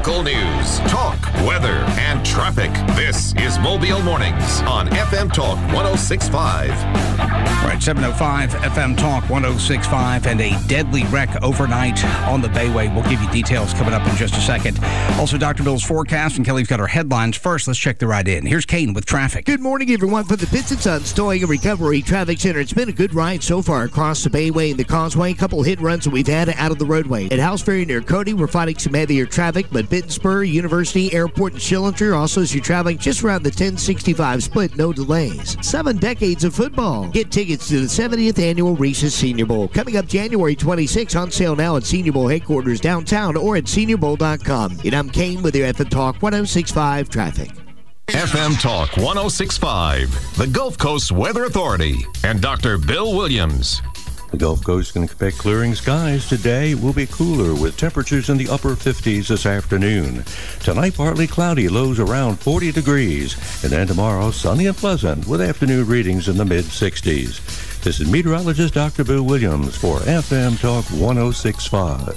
Local news, talk, weather, and traffic. This is Mobile Mornings on FM Talk 106.5. All right, 7:05 FM Talk 106.5, and a deadly wreck overnight on the Bayway. We'll give you details coming up in just a second. Also, Dr. Bill's forecast, and Kelly's got our headlines. First, let's check the ride in. Here's Kane with traffic. Good morning, everyone. For the Pits and Sons Towing and Recovery Traffic Center, it's been a good ride so far across the Bayway and the Causeway. A couple hit runs that we've had out of the roadway. At House Ferry near Cody, we're finding some heavier traffic, but Benton Spur, University, Airport, and Schillinger, also as you're traveling just around the 1065 split, no delays. 7 decades of football. Get tickets to the 70th Annual Reese's Senior Bowl. Coming up January 26, on sale now at Senior Bowl headquarters downtown or at seniorbowl.com. And I'm Kane with your FM Talk 106.5 traffic. FM Talk 106.5, the Gulf Coast Weather Authority, and Dr. Bill Williams. The Gulf Coast can expect clearing skies today. Will be cooler with temperatures in the upper 50s this afternoon. Tonight, partly cloudy, lows around 40 degrees. And then tomorrow, sunny and pleasant with afternoon readings in the mid-60s. This is meteorologist Dr. Bill Williams for FM Talk 106.5.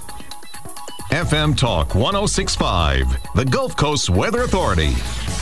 FM Talk 106.5, the Gulf Coast Weather Authority.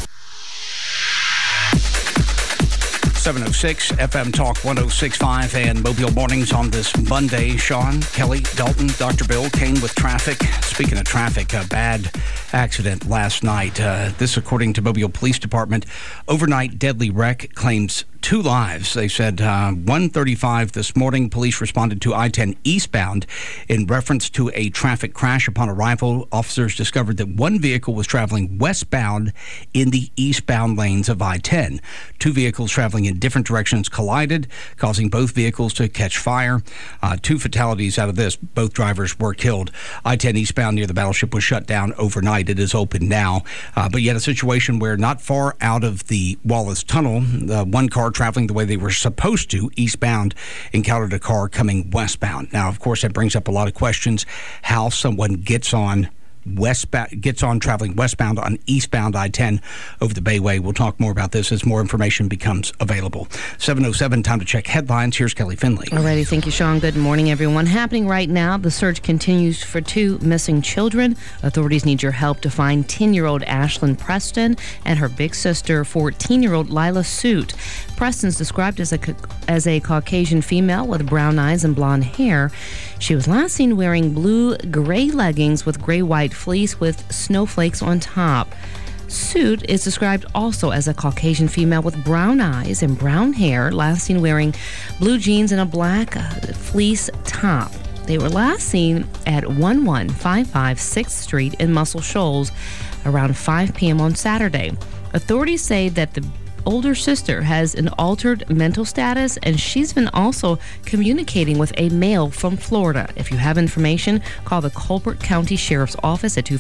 7:06 FM Talk 106.5 and Mobile Mornings on this Monday. Sean, Kelly, Dalton, Dr. Bill, Kane with traffic. Speaking of traffic, a bad accident last night. This, according to Mobile Police Department, overnight deadly wreck claims 2 lives. They said 1:35 this morning, police responded to I-10 eastbound in reference to a traffic crash. Upon arrival, officers discovered that one vehicle was traveling westbound in the eastbound lanes of I-10. 2 vehicles traveling in different directions collided, causing both vehicles to catch fire. 2 fatalities out of this. Both drivers were killed. I-10 eastbound near the Battleship was shut down overnight. It is open now. But yet a situation where not far out of the Wallace Tunnel, one car traveling the way they were supposed to, eastbound, encountered a car coming westbound. Now, of course, that brings up a lot of questions. How someone gets on traveling westbound on eastbound I-10 over the Bayway. We'll talk more about this as more information becomes available. 7:07, time to check headlines. Here's Kelly Finley. Alrighty, thank you, Sean. Good morning, everyone. Happening right now, the search continues for 2 missing children. Authorities need your help to find 10-year-old Ashlyn Preston and her big sister, 14-year-old Lila Soot. Preston's described as a Caucasian female with brown eyes and blonde hair. She was last seen wearing blue-gray leggings with gray-white fleece with snowflakes on top. Soot is described also as a Caucasian female with brown eyes and brown hair, last seen wearing blue jeans and a black fleece top. They were last seen at 1155 6th Street in Muscle Shoals around 5 p.m. on Saturday. Authorities say that the older sister has an altered mental status, and she's been also communicating with a male from Florida. If you have information, call the Colbert County Sheriff's Office at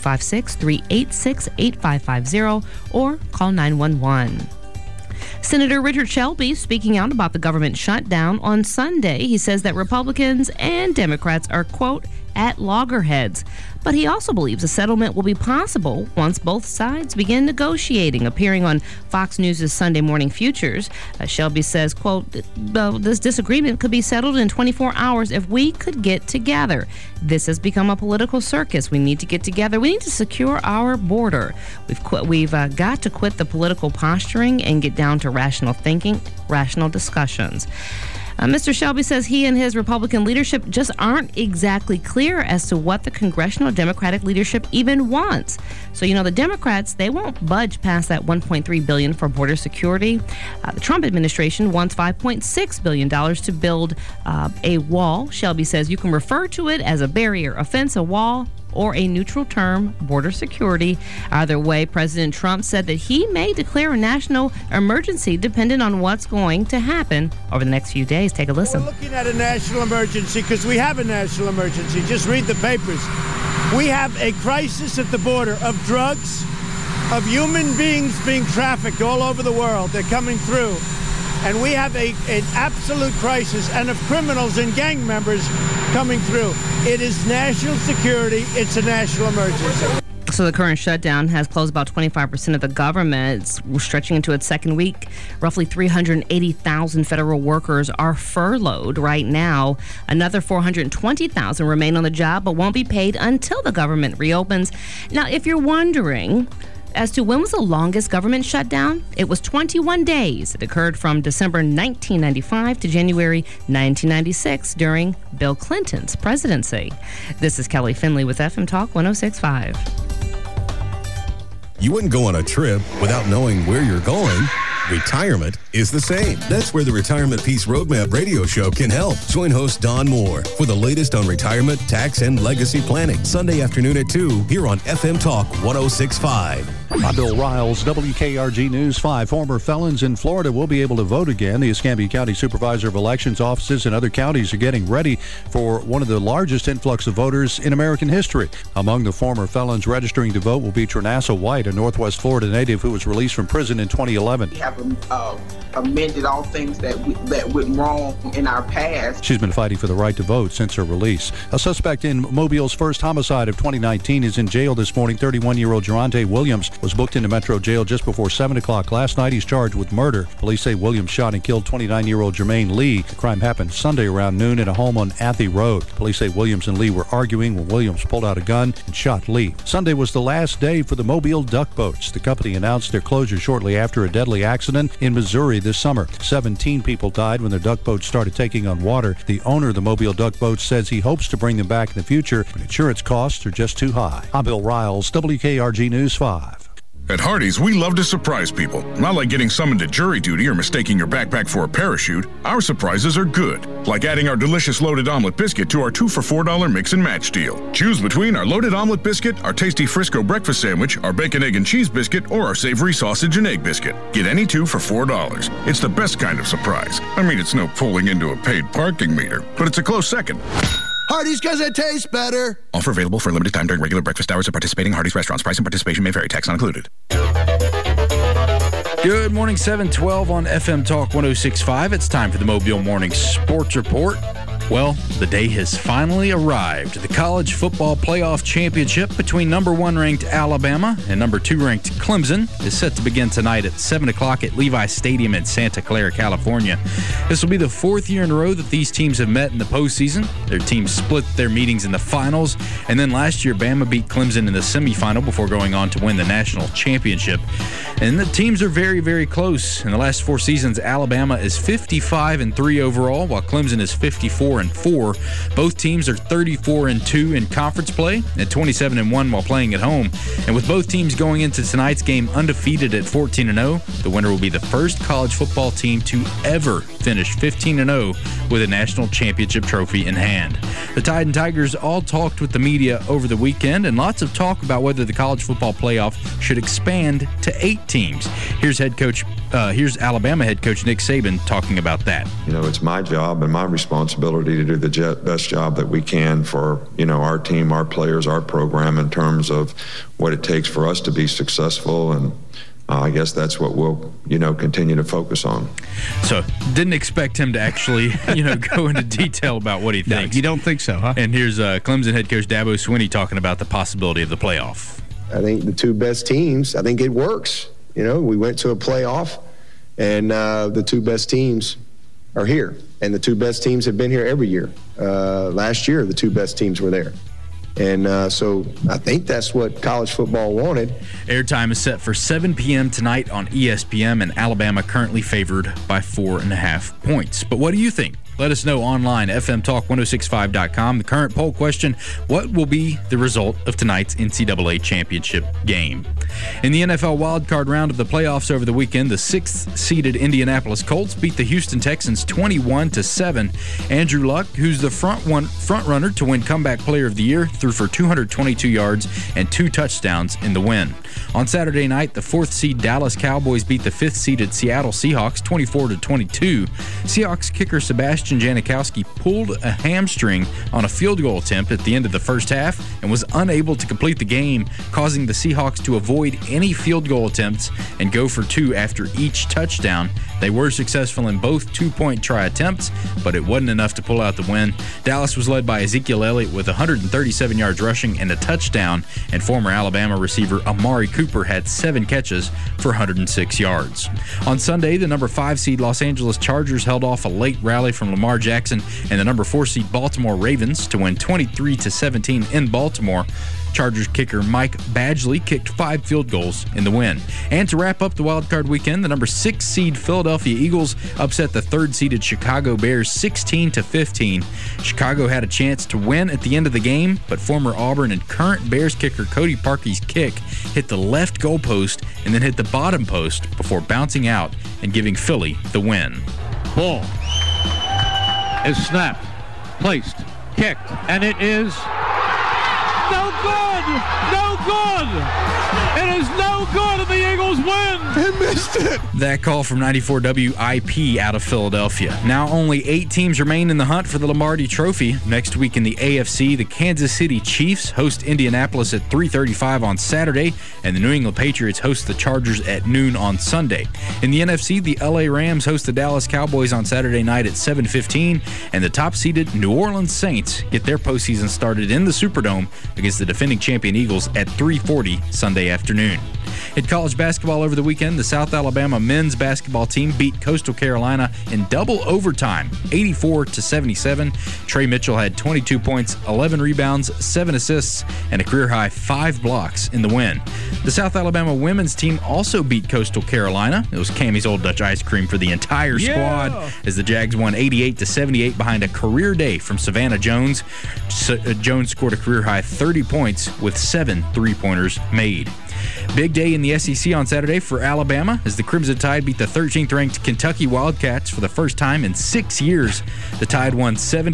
256-386-8550 or call 911. Senator Richard Shelby speaking out about the government shutdown on Sunday. He says that Republicans and Democrats are, quote, at loggerheads. But he also believes a settlement will be possible once both sides begin negotiating. Appearing on Fox News' Sunday Morning Futures, Shelby says, quote, this disagreement could be settled in 24 hours if we could get together. This has become a political circus. We need to get together. We need to secure our border. We've got to quit the political posturing and get down to rational thinking, rational discussions. Mr. Shelby says he and his Republican leadership just aren't exactly clear as to what the congressional Democratic leadership even wants. So, the Democrats, they won't budge past that $1.3 billion for border security. The Trump administration wants $5.6 billion to build a wall. Shelby says you can refer to it as a barrier, a fence, a wall, or a neutral term, border security. Either way, President Trump said that he may declare a national emergency depending on what's going to happen over the next few days. Take a listen. We're looking at a national emergency because we have a national emergency. Just read the papers. We have a crisis at the border of drugs, of human beings being trafficked all over the world. They're coming through. And we have an absolute crisis, and of criminals and gang members coming through. It is national security. It's a national emergency. So the current shutdown has closed about 25% of the government. It's stretching into its second week. Roughly 380,000 federal workers are furloughed right now. Another 420,000 remain on the job but won't be paid until the government reopens. Now, if you're wondering as to when was the longest government shutdown, it was 21 days. It occurred from December 1995 to January 1996 during Bill Clinton's presidency. This is Kelly Finley with FM Talk 106.5. You wouldn't go on a trip without knowing where you're going. Retirement is the same. That's where the Retirement Peace Roadmap radio show can help. Join host Don Moore for the latest on retirement, tax, and legacy planning. Sunday afternoon at 2 here on FM Talk 106.5. I'm Bill Riles, WKRG News 5. Former felons in Florida will be able to vote again. The Escambia County Supervisor of Elections offices in other counties are getting ready for one of the largest influx of voters in American history. Among the former felons registering to vote will be Trinassa White, a Northwest Florida native who was released from prison in 2011. We have amended all things that went wrong in our past. She's been fighting for the right to vote since her release. A suspect in Mobile's first homicide of 2019 is in jail this morning. 31-year-old Geronte Williams was booked into Metro Jail just before 7 o'clock last night. He's charged with murder. Police say Williams shot and killed 29-year-old Jermaine Lee. The crime happened Sunday around noon at a home on Athey Road. Police say Williams and Lee were arguing when Williams pulled out a gun and shot Lee. Sunday was the last day for the Mobile duck boats. The company announced their closure shortly after a deadly accident in Missouri this summer. 17 people died when their duck boats started taking on water. The owner of the Mobile duck boats says he hopes to bring them back in the future, but insurance costs are just too high. I'm Bill Riles, WKRG News 5. At Hardee's, we love to surprise people. Not like getting summoned to jury duty or mistaking your backpack for a parachute. Our surprises are good, like adding our delicious loaded omelet biscuit to our 2 for $4 mix and match deal. Choose between our loaded omelet biscuit, our tasty Frisco breakfast sandwich, our bacon, egg, and cheese biscuit, or our savory sausage and egg biscuit. Get any 2 for $4. It's the best kind of surprise. I mean, it's no pulling into a paid parking meter, but it's a close second. Hardee's, because it tastes better. Offer available for a limited time during regular breakfast hours at participating Hardee's restaurants. Price and participation may vary. Tax not included. Good morning, 7:12 on FM Talk 106.5. It's time for the Mobile Morning Sports Report. Well, the day has finally arrived. The college football playoff championship between number 1 ranked Alabama and number 2 ranked Clemson is set to begin tonight at 7 o'clock at Levi Stadium in Santa Clara, California. This will be the 4th year in a row that these teams have met in the postseason. Their teams split their meetings in the finals, and then last year Bama beat Clemson in the semifinal before going on to win the national championship. And the teams are very, very close. In the last 4 seasons, Alabama is 55-3 overall, while Clemson is 54-4. Both teams are 34-2 in conference play and 27-1 while playing at home. And with both teams going into tonight's game undefeated at 14-0, the winner will be the first college football team to ever finish 15-0 with a national championship trophy in hand. The Tide and Tigers all talked with the media over the weekend, and lots of talk about whether the college football playoff should expand to 8 teams. Here's Alabama head coach Nick Saban talking about that. You know, it's my job and my responsibility to do the best job that we can for, our team, our players, our program in terms of what it takes for us to be successful. And I guess that's what we'll, continue to focus on. So didn't expect him to actually, go into detail about what he thinks. No, you don't think so, huh? And here's Clemson head coach Dabo Swinney talking about the possibility of the playoff. I think the 2 best teams, I think it works. We went to a playoff, and the 2 best teams are here. And the 2 best teams have been here every year. Last year, the 2 best teams were there. And so I think that's what college football wanted. Airtime is set for 7 p.m. tonight on ESPN, and Alabama currently favored by 4.5 points. But what do you think? Let us know online, fmtalk1065.com. The current poll question, what will be the result of tonight's NCAA championship game? In the NFL wildcard round of the playoffs over the weekend, the 6th-seeded Indianapolis Colts beat the Houston Texans 21-7. Andrew Luck, who's the front runner to win Comeback Player of the Year, threw for 222 yards and 2 touchdowns in the win. On Saturday night, the 4th-seed Dallas Cowboys beat the 5th-seeded Seattle Seahawks 24-22. Seahawks kicker Sebastian Christian Janikowski pulled a hamstring on a field goal attempt at the end of the first half and was unable to complete the game, causing the Seahawks to avoid any field goal attempts and go for 2 after each touchdown. They were successful in both 2-point try attempts, but it wasn't enough to pull out the win. Dallas was led by Ezekiel Elliott with 137 yards rushing and a touchdown, and former Alabama receiver Amari Cooper had 7 catches for 106 yards. On Sunday, the number 5 seed Los Angeles Chargers held off a late rally from Lamar Jackson and the number 4 seed Baltimore Ravens to win 23-17 in Baltimore. Chargers kicker Mike Badgley kicked 5 field goals in the win. And to wrap up the wildcard weekend, the number 6 seed Philadelphia Eagles upset the 3rd seeded Chicago Bears 16-15. Chicago had a chance to win at the end of the game, but former Auburn and current Bears kicker Cody Parkey's kick hit the left goal post and then hit the bottom post before bouncing out and giving Philly the win. Ball is snapped, placed, kicked, and it is no good! No good! It is no good, and the Eagles win! They missed it! That call from 94 WIP out of Philadelphia. Now only 8 teams remain in the hunt for the Lombardi Trophy. Next week in the AFC, the Kansas City Chiefs host Indianapolis at 3:35 on Saturday, and the New England Patriots host the Chargers at noon on Sunday. In the NFC, the LA Rams host the Dallas Cowboys on Saturday night at 7:15, and the top-seeded New Orleans Saints get their postseason started in the Superdome against the defending champion Eagles at 3:40 Sunday afternoon. In college basketball over the weekend, the South Alabama men's basketball team beat Coastal Carolina in double overtime, 84-77. Trey Mitchell had 22 points, 11 rebounds, 7 assists, and a career-high 5 blocks in the win. The South Alabama women's team also beat Coastal Carolina. It was Cammie's Old Dutch ice cream for the entire squad as the Jags won 88-78 behind a career day from Savannah Jones. Jones scored a career-high 30 points with 7 three-pointers made. Big day in the SEC on Saturday for Alabama as the Crimson Tide beat the 13th-ranked Kentucky Wildcats for the first time in 6 years. The Tide won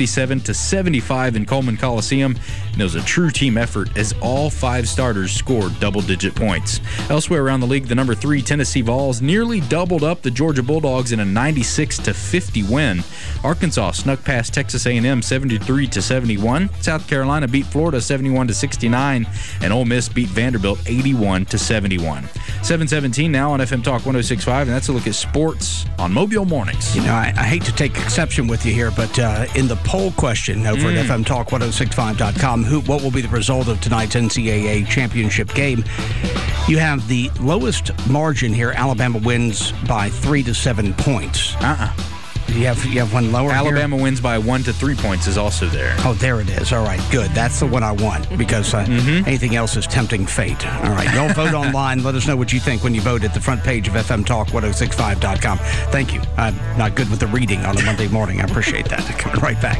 77-75 in Coleman Coliseum, and it was a true team effort as all 5 starters scored double-digit points. Elsewhere around the league, the number 3 Tennessee Vols nearly doubled up the Georgia Bulldogs in a 96-50 win. Arkansas snuck past Texas A&M 73-71. South Carolina beat Florida 71-69, and Ole Miss beat Vanderbilt 81-71. 7:17 now on FM Talk 106.5, and that's a look at sports on Mobile Mornings. You know, I hate to take exception with you here, but in the poll question over at FM Talk 106.5.com, what will be the result of tonight's NCAA championship game? You have the lowest margin here. Alabama wins by 3 to 7 points. You have one lower. Alabama wins by 1 to 3 points is also there. Oh, there it is. All right, good. That's the one I want because anything else is tempting fate. All right, y'all vote online. Let us know what you think when you vote at the front page of FMTalk1065.com. Thank you. I'm not good with the reading on a Monday morning. I appreciate that. Coming right back.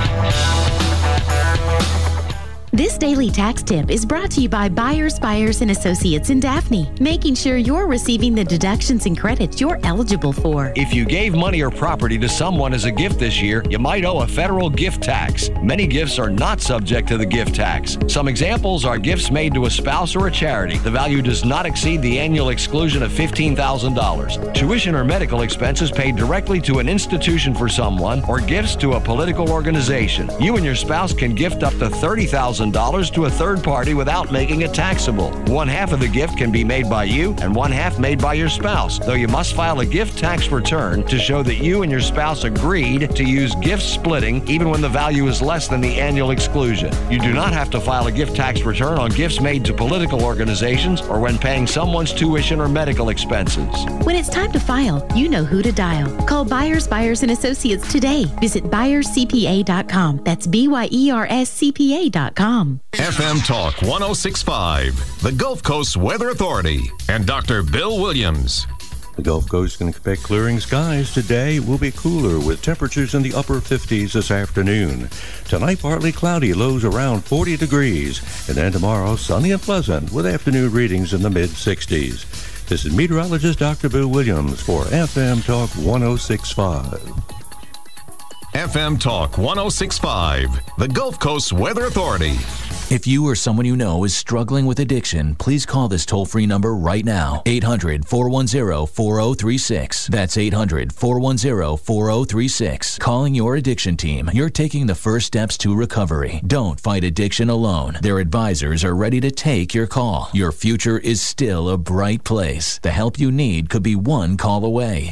This daily tax tip is brought to you by Byers, Byers & Associates in Daphne, making sure you're receiving the deductions and credits you're eligible for. If you gave money or property to someone as a gift this year, you might owe a federal gift tax. Many gifts are not subject to the gift tax. Some examples are gifts made to a spouse or a charity. The value does not exceed the annual exclusion of $15,000. Tuition or medical expenses paid directly to an institution for someone, or gifts to a political organization. You and your spouse can gift up to $30,000 to a third party without making it taxable. One half of the gift can be made by you and one half made by your spouse, though you must file a gift tax return to show that you and your spouse agreed to use gift splitting even when the value is less than the annual exclusion. You do not have to file a gift tax return on gifts made to political organizations or when paying someone's tuition or medical expenses. When it's time to file, you know who to dial. Call Byers, Byers & Associates today. Visit ByersCPA.com. That's BYERSCPA.com. FM Talk 106.5, the Gulf Coast Weather Authority, and Dr. Bill Williams. The Gulf Coast is going to expect clearing skies today. Will be cooler with temperatures in the upper 50s this afternoon. Tonight, partly cloudy, lows around 40 degrees. And then tomorrow, sunny and pleasant with afternoon readings in the mid-60s. This is meteorologist Dr. Bill Williams for FM Talk 106.5. FM Talk 106.5, the Gulf Coast Weather Authority. If you or someone you know is struggling with addiction, please call this toll-free number right now. 800-410-4036. That's 800-410-4036. Calling your addiction team. You're taking the first steps to recovery. Don't fight addiction alone. Their advisors are ready to take your call. Your future is still a bright place. The help you need could be one call away.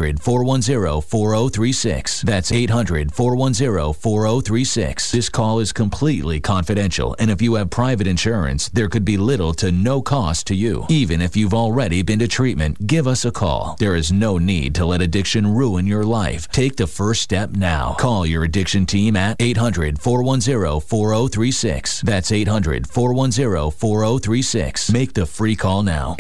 800-410-4036. That's 800-410-4036. This call is completely confidential, and if you have private insurance, there could be little to no cost to you. Even if you've already been to treatment, give us a call. There is no need to let addiction ruin your life. Take the first step now. Call your addiction team at 800-410-4036. That's 800-410-4036. Make the free call now.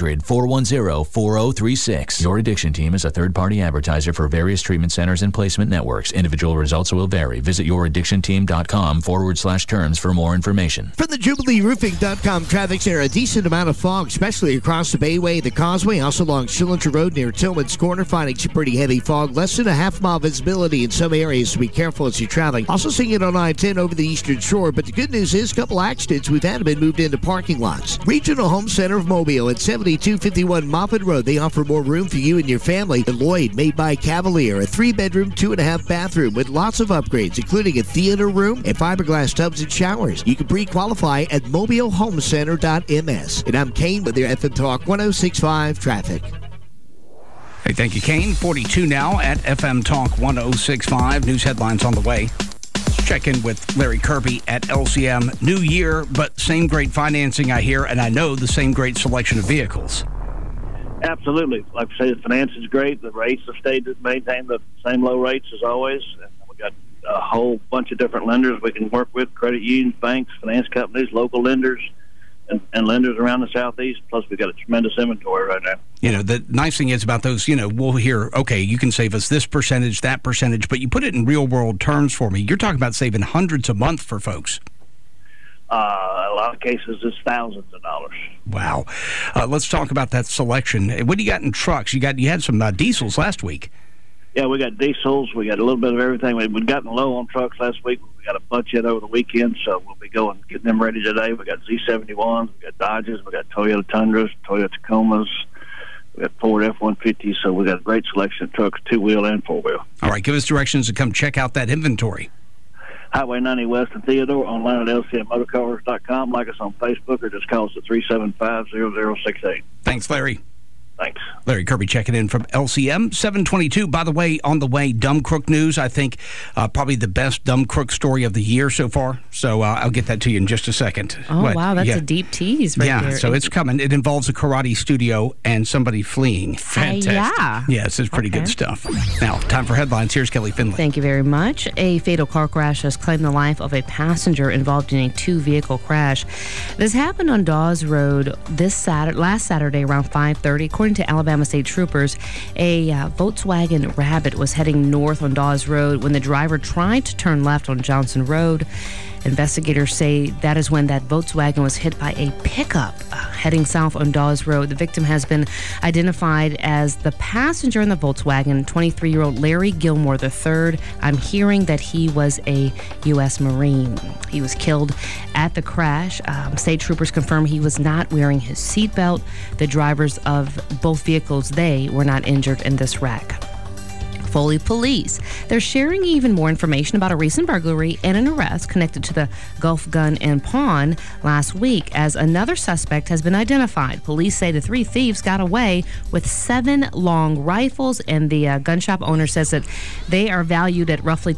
800-410-4036. Your addiction team is a third-party advertiser for various treatment centers and placement networks. Individual results will vary. Visit youraddictionteam.com/terms for more information. From the JubileeRoofing.com traffic center, a decent amount of fog, especially across the Bayway, the Causeway, also along Schillinger Road near Tillman's Corner, finding some pretty heavy fog. Less than a half-mile visibility in some areas, so be careful as you're traveling. Also seeing it on I-10 over the Eastern Shore, but the good news is a couple accidents we've had have been moved into parking lots. Regional Home Center of Mobile at 7251 Moffett Road. They offer more room for you and your family. The Lloyd, made by Cavalier, a 3-bedroom, 2.5-bathroom with lots of upgrades, including a theater room and fiberglass tubs and showers. You can pre-qualify at mobilehomecenter.ms. And I'm Kane with your FM Talk 106.5 traffic. Hey, thank you, Kane. 42 now at FM Talk 106.5. News headlines on the way. Let's check in with Larry Kirby at LCM. New year, but same great financing, I hear, and I know the same great selection of vehicles. Absolutely. Like I say, the finance is great. The rates have maintained the same low rates as always. And we got a whole bunch of different lenders we can work with: credit unions, banks, finance companies, local lenders, and lenders around the Southeast. Plus, we've got a tremendous inventory right now. You know, the nice thing is about those, we'll hear, okay, you can save us this percentage, that percentage, but you put it in real-world terms for me. You're talking about saving hundreds a month for folks. A lot of cases, it's thousands of dollars. Wow. Let's talk about that selection. What do you got in trucks? You had some diesels last week. Yeah, we got diesels. We got a little bit of everything. We've gotten low on trucks last week. We got a bunch yet over the weekend, so we'll be getting them ready today. We got Z71s, we got Dodges, we got Toyota Tundras, Toyota Tacomas, we got Ford F-150s. So we got a great selection of trucks, 2-wheel and 4-wheel. All right, give us directions to come check out that inventory. Highway 90 West and Theodore, online at lcmmotorcars.com. Like us on Facebook or just call us at 375-0068. Thanks, Larry. Thanks. Larry Kirby checking in from LCM. 722. By the way, on the way, Dumb Crook News. I think probably the best Dumb Crook story of the year so far. So I'll get that to you in just a second. Oh, wow. That's a deep tease right there. Yeah, so it's coming. It involves a karate studio and somebody fleeing. Fantastic. Yeah. Yes, it's pretty good stuff. Now, time for headlines. Here's Kelly Finley. Thank you very much. A fatal car crash has claimed the life of a passenger involved in a 2-vehicle crash. This happened on Dawes Road last Saturday around 5:30. According to Alabama State Troopers, a Volkswagen Rabbit was heading north on Dawes Road when the driver tried to turn left on Johnson Road. Investigators say that is when that Volkswagen was hit by a pickup heading south on Dawes Road. The victim has been identified as the passenger in the Volkswagen, 23-year-old Larry Gilmore III. I'm hearing that he was a U.S. Marine. He was killed at the crash. State troopers confirm he was not wearing his seatbelt. The drivers of both vehicles, they were not injured in this wreck. Foley Police. They're sharing even more information about a recent burglary and an arrest connected to the Gulf Gun and Pawn last week, as another suspect has been identified. Police say the 3 thieves got away with 7 long rifles, and the gun shop owner says that they are valued at roughly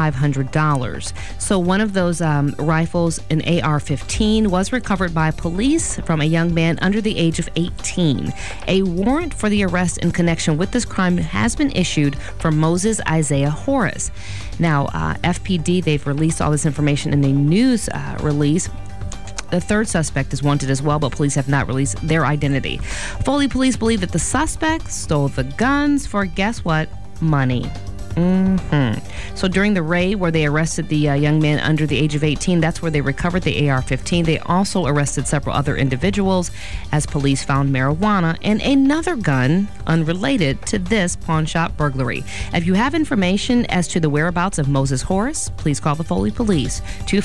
$2,500. So one of those rifles, an AR-15, was recovered by police from a young man under the age of 18. A warrant for the arrest in connection with this crime has been issued for Moses Isaiah Horace. Now, FPD, they've released all this information in a news release. The third suspect is wanted as well, but police have not released their identity. Foley police believe that the suspect stole the guns for, guess what? Money. So during the raid where they arrested the young man under the age of 18, that's where they recovered the AR-15. They also arrested several other individuals as police found marijuana and another gun unrelated to this pawn shop burglary. If you have information as to the whereabouts of Moses Horace, please call the Foley Police,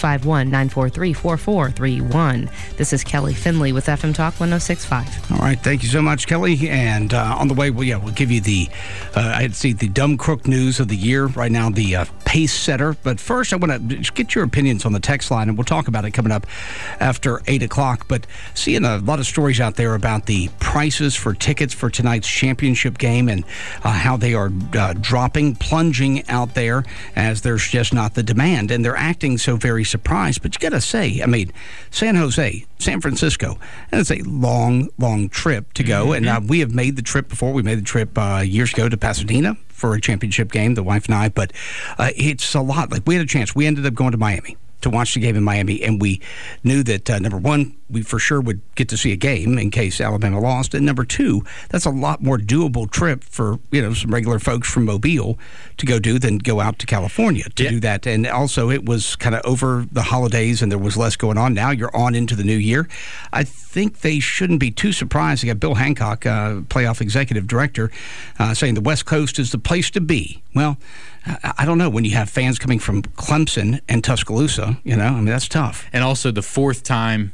251-943-4431. This is Kelly Finley with FM Talk 106.5. All right, thank you so much, Kelly. And on the way, we'll give you the, I'd see the Dumb Crook News of the year. Right now, the pace setter. But first, I want to get your opinions on the text line, and we'll talk about it coming up after 8 o'clock. But seeing a lot of stories out there about the prices for tickets for tonight's championship game and how they are plunging out there as there's just not the demand. And they're acting so very surprised. But you got to say, I mean, San Jose, San Francisco, and it's a long, long trip to go. And we have made the trip before. We made the trip years ago to Pasadena for a championship game, the wife and I, but it's a lot. Like, we had a chance. We ended up going to Miami to watch the game in Miami, and we knew that, number one, we for sure would get to see a game in case Alabama lost, and number two, that's a lot more doable trip for, some regular folks from Mobile to go do than go out to California to do that. And also, it was kind of over the holidays, and there was less going on. Now you're on into the new year. I think they shouldn't be too surprised. They got Bill Hancock, playoff executive director, saying the West Coast is the place to be. Well, I don't know, when you have fans coming from Clemson and Tuscaloosa, that's tough. And also the fourth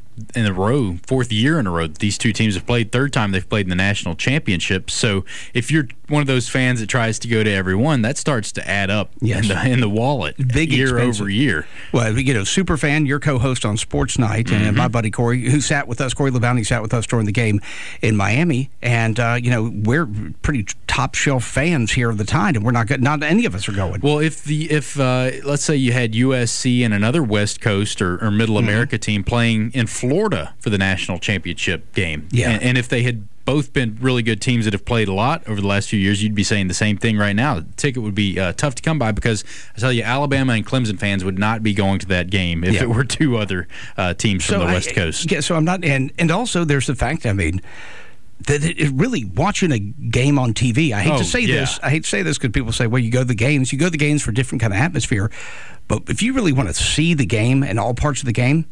year in a row, these two teams have played. Third time they've played in the national championship. So if you're one of those fans that tries to go to every one, that starts to add up in the wallet big year expensive. over year. Well, super fan, your co-host on Sports Night, and my buddy Corey, who sat with us, Corey Lebounty sat with us during the game in Miami, and we're pretty top shelf fans here of the Tide, and we're not any of us are going. Well, if let's say you had USC and another West Coast or Middle America team playing in Florida for the national championship game, and if they had both been really good teams that have played a lot over the last few years, you'd be saying the same thing right now. The ticket would be tough to come by, because I tell you, Alabama and Clemson fans would not be going to that game if it were two other teams from the West Coast. Yeah, so I'm not, and also there's the fact, that it really, watching a game on TV, I hate to say this because people say, well, you go to the games for different kind of atmosphere, but if you really want to see the game and all parts of the game,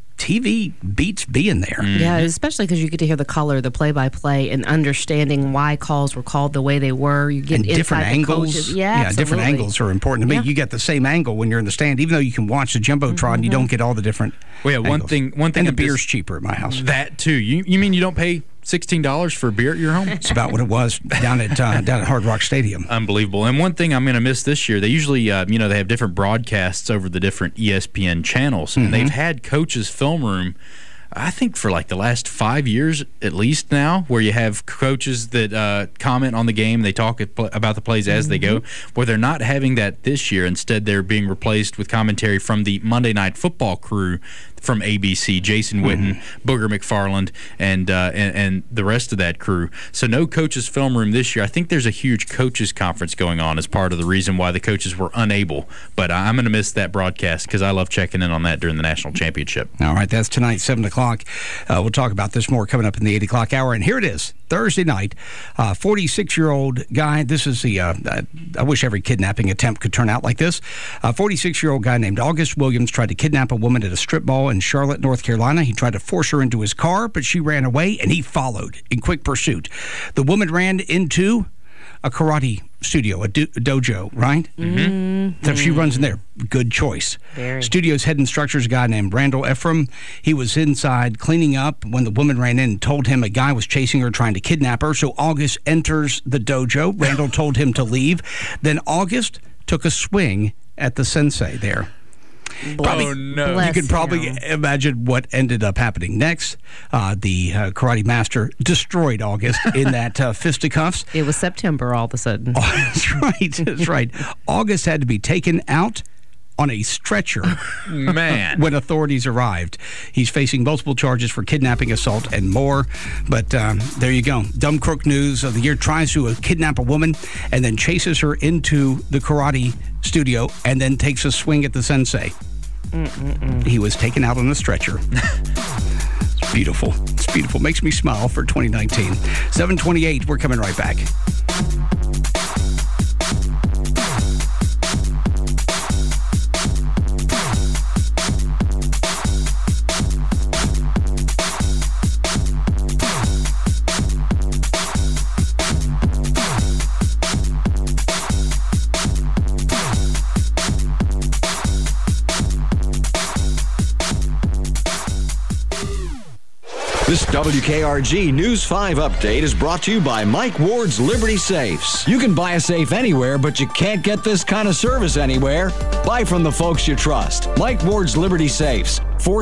TV beats being there. Yeah, especially because you get to hear the color, the play-by-play, and understanding why calls were called the way they were. You get different angles. The coaches. Yeah, different angles are important to me. You get the same angle when you're in the stand, even though you can watch the Jumbotron. You don't get all the different. Well, yeah, angles. One thing, and the beer's cheaper at my house. That too. You mean you don't pay $16 for a beer at your home? It's about what it was down at Hard Rock Stadium. Unbelievable. And one thing I'm going to miss this year, they usually, they have different broadcasts over the different ESPN channels, and they've had coaches' film room, I think, for like the last 5 years at least now, where you have coaches that comment on the game. They talk about the plays as they go. Where they're not having that this year. Instead, they're being replaced with commentary from the Monday Night Football crew from ABC, Jason Witten, Booger McFarland, and the rest of that crew. So no coaches' film room this year. I think there's a huge coaches' conference going on as part of the reason why the coaches were unable. But I'm going to miss that broadcast because I love checking in on that during the national championship. All right, that's tonight, 7 o'clock. We'll talk about this more coming up in the 8 o'clock hour. And here it is, Thursday night, 46-year-old guy. This is the, I wish every kidnapping attempt could turn out like this. A 46-year-old guy named August Williams tried to kidnap a woman at a strip mall in Charlotte, North Carolina. He tried to force her into his car, but she ran away, and he followed in quick pursuit. The woman ran into a karate studio, a dojo, right? So she runs in there. Good choice. Studio's head instructor is a guy named Randall Ephraim. He was inside cleaning up when the woman ran in and told him a guy was chasing her, trying to kidnap her. So August enters the dojo. Randall told him to leave. Then August took a swing at the sensei there. Oh, no. You can probably imagine what ended up happening next. The karate master destroyed August in that fisticuffs. It was September all of a sudden. That's right. That's right. August had to be taken out on a stretcher when authorities arrived. He's facing multiple charges for kidnapping, assault, and more. But there you go. Dumb Crook News of the year. Tries to kidnap a woman and then chases her into the karate studio and then takes a swing at the sensei. He was taken out on a stretcher. It's beautiful. It's beautiful. Makes me smile for 2019. 7:28. We're coming right back. This WKRG News 5 update is brought to you by Mike Ward's Liberty Safes. You can buy a safe anywhere, but you can't get this kind of service anywhere. Buy from the folks you trust. Mike Ward's Liberty Safes,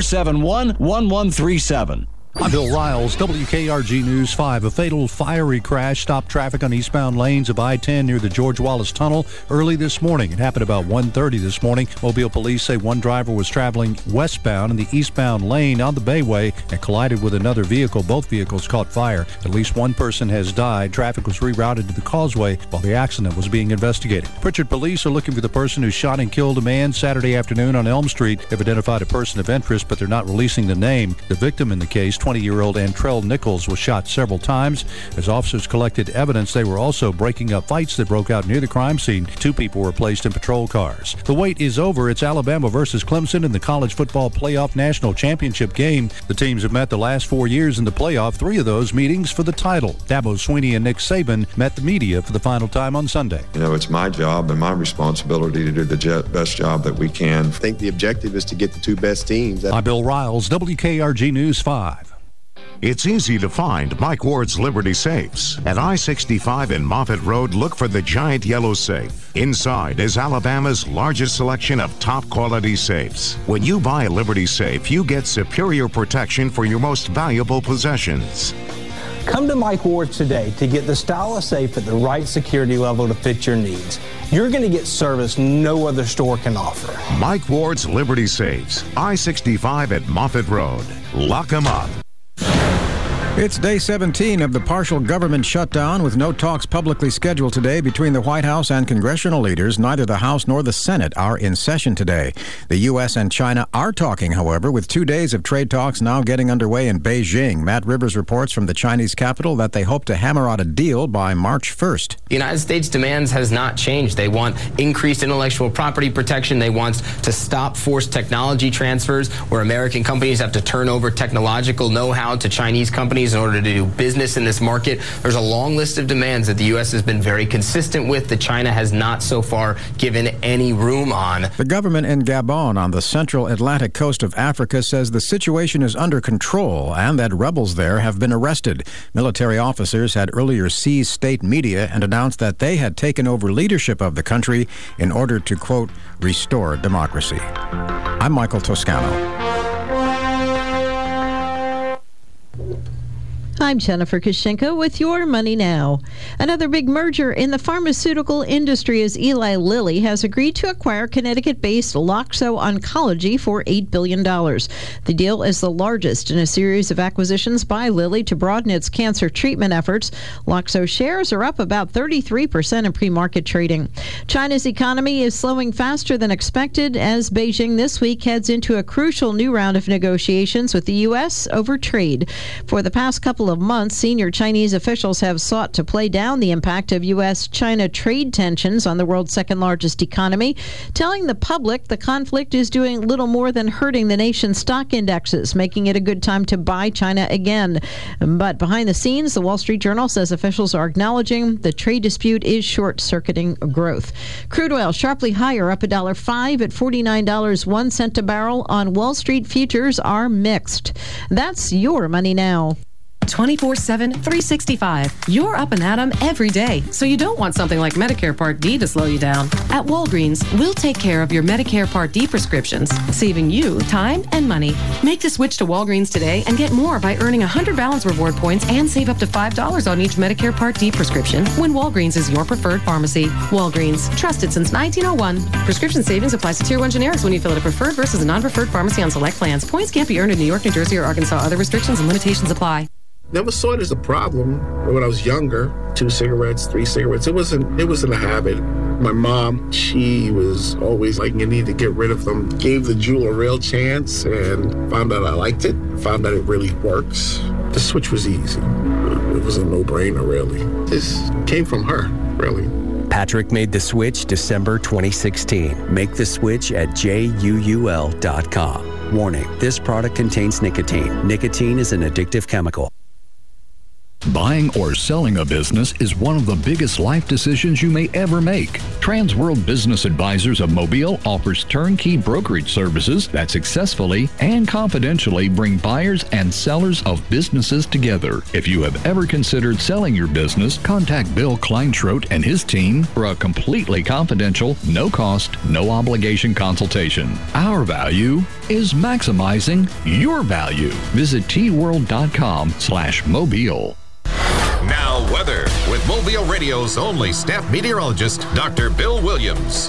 471-1137. I'm Bill Riles, WKRG News 5. A fatal fiery crash stopped traffic on eastbound lanes of I-10 near the George Wallace Tunnel early this morning. It happened about 1:30 this morning. Mobile police say one driver was traveling westbound in the eastbound lane on the Bayway and collided with another vehicle. Both vehicles caught fire. At least one person has died. Traffic was rerouted to the causeway while the accident was being investigated. Pritchard police are looking for the person who shot and killed a man Saturday afternoon on Elm Street. They've identified a person of interest, but they're not releasing the name. The victim in the case, 20-year-old Antrell Nichols, was shot several times. As officers collected evidence, they were also breaking up fights that broke out near the crime scene. 2 people were placed in patrol cars. The wait is over. It's Alabama versus Clemson in the College Football Playoff National Championship game. The teams have met the last 4 years in the playoff, 3 of those meetings for the title. Dabo Swinney and Nick Saban met the media for the final time on Sunday. You know, it's my job and my responsibility to do the best job that we can. I think the objective is to get the 2 best teams. I'm Bill Riles, WKRG News 5. It's easy to find Mike Ward's Liberty Safes. At I-65 and Moffett Road, look for the giant yellow safe. Inside is Alabama's largest selection of top-quality safes. When you buy a Liberty Safe, you get superior protection for your most valuable possessions. Come to Mike Ward's today to get the style of safe at the right security level to fit your needs. You're going to get service no other store can offer. Mike Ward's Liberty Safes. I-65 at Moffett Road. Lock 'em up. It's day 17 of the partial government shutdown, with no talks publicly scheduled today between the White House and congressional leaders. Neither the House nor the Senate are in session today. The U.S. and China are talking, however, with 2 days of trade talks now getting underway in Beijing. Matt Rivers reports from the Chinese capital that they hope to hammer out a deal by March 1st. The United States' demands has not changed. They want increased intellectual property protection. They want to stop forced technology transfers where American companies have to turn over technological know-how to Chinese companies in order to do business in this market. There's a long list of demands that the U.S. has been very consistent with that China has not so far given any room on. The government in Gabon on the central Atlantic coast of Africa says the situation is under control and that rebels there have been arrested. Military officers had earlier seized state media and announced that they had taken over leadership of the country in order to, quote, restore democracy. I'm Michael Toscano. I'm Jennifer Kushinka with Your Money Now. Another big merger in the pharmaceutical industry as Eli Lilly has agreed to acquire Connecticut-based Loxo Oncology for $8 billion. The deal is the largest in a series of acquisitions by Lilly to broaden its cancer treatment efforts. Loxo shares are up about 33% in pre-market trading. China's economy is slowing faster than expected as Beijing this week heads into a crucial new round of negotiations with the U.S. over trade. For the past couple of months, senior Chinese officials have sought to play down the impact of U.S.-China trade tensions on the world's second-largest economy, telling the public the conflict is doing little more than hurting the nation's stock indexes, making it a good time to buy China again. But behind the scenes, the Wall Street Journal says officials are acknowledging the trade dispute is short-circuiting growth. Crude oil sharply higher, up $1.05 at $49.01 a barrel. On Wall Street, futures are mixed. That's Your Money Now. 24/7, 365. You're up and at 'em every day, so you don't want something like Medicare Part D to slow you down. At Walgreens, we'll take care of your Medicare Part D prescriptions, saving you time and money. Make the switch to Walgreens today and get more by earning 100 balance reward points and save up to $5 on each Medicare Part D prescription when Walgreens is your preferred pharmacy. Walgreens, trusted since 1901. Prescription savings applies to Tier 1 generics when you fill at a preferred versus a non-preferred pharmacy on select plans. Points can't be earned in New York, New Jersey, or Arkansas. Other restrictions and limitations apply. Never saw it as a problem when I was younger. 2 cigarettes, 3 cigarettes. It wasn't a habit. My mom, she was always like, you need to get rid of them. Gave the Juul a real chance and found out I liked it. Found out it really works. The switch was easy. It was a no-brainer, really. This came from her, really. Patrick made the switch December 2016. Make the switch at JUUL.com. Warning, this product contains nicotine. Nicotine is an addictive chemical. Buying or selling a business is one of the biggest life decisions you may ever make. Transworld Business Advisors of Mobile offers turnkey brokerage services that successfully and confidentially bring buyers and sellers of businesses together. If you have ever considered selling your business, contact Bill Kleinschrodt and his team for a completely confidential, no-cost, no-obligation consultation. Our value is maximizing your value. Visit tworld.com/mobile. Now weather with Mobile Radio's only staff meteorologist, Dr. Bill Williams.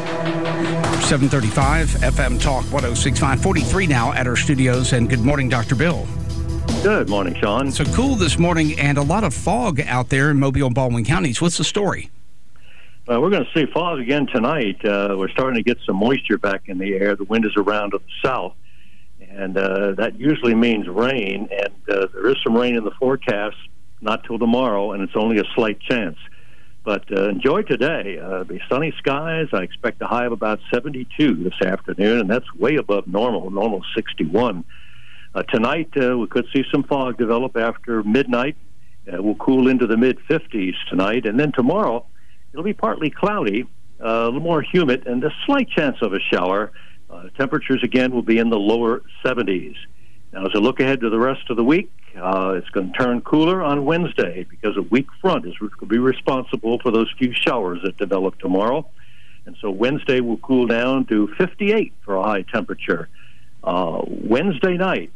735 FM Talk 106.5, 43 now at our studios. And good morning, Dr. Bill. Good morning, Sean. So cool this morning and a lot of fog out there in Mobile and Baldwin counties. What's the story? We're going to see fog again tonight. We're starting to get some moisture back in the air. The wind is around to the south, and that usually means rain. And there is some rain in the forecast. Not till tomorrow, and it's only a slight chance. But enjoy today. Be sunny skies. I expect a high of about 72 this afternoon, and that's way above normal. Normal 61. Tonight, we could see some fog develop after midnight. We'll cool into the mid-50s tonight, and then tomorrow it'll be partly cloudy, a little more humid, and a slight chance of a shower. Temperatures again will be in the lower 70s. Now, as I look ahead to the rest of the week, it's going to turn cooler on Wednesday because a weak front is going to be responsible for those few showers that develop tomorrow. And so Wednesday will cool down to 58 for a high temperature. Wednesday night,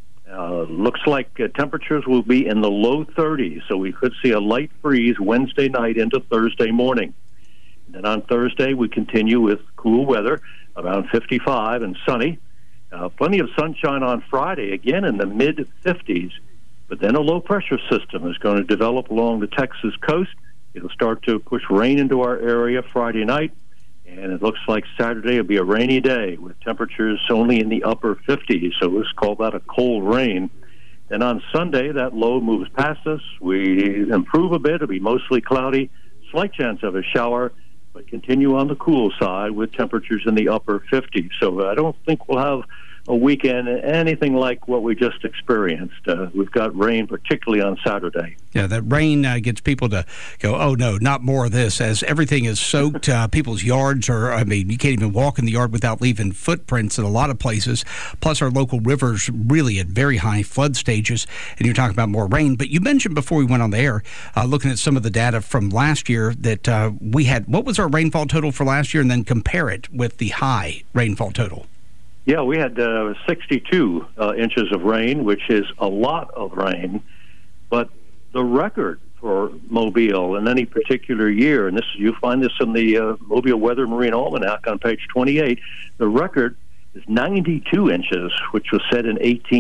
looks like temperatures will be in the low 30s, so we could see a light freeze Wednesday night into Thursday morning. And then on Thursday, we continue with cool weather, around 55 and sunny. Plenty of sunshine on Friday, again in the mid-50s, but then a low-pressure system is going to develop along the Texas coast. It'll start to push rain into our area Friday night, and it looks like Saturday will be a rainy day with temperatures only in the upper 50s, so let's call that a cold rain. Then on Sunday, that low moves past us. We improve a bit. It'll be mostly cloudy, slight chance of a shower, but continue on the cool side with temperatures in the upper 50s. So I don't think we'll have a weekend anything like what we just experienced. We've got rain, particularly on Saturday. Yeah, that rain gets people to go, oh, no, not more of this, as everything is soaked. People's yards are, I mean, you can't even walk in the yard without leaving footprints in a lot of places. Plus, our local rivers really at very high flood stages, and you're talking about more rain. But you mentioned before we went on the air, looking at some of the data from last year, that we had, what was our rainfall total for last year, and then compare it with the high rainfall total. Yeah, we had 62 inches of rain, which is a lot of rain. But the record for Mobile in any particular year, and this you find this in the Mobile Weather Marine Almanac on page 28, the record is 92 inches, which was set in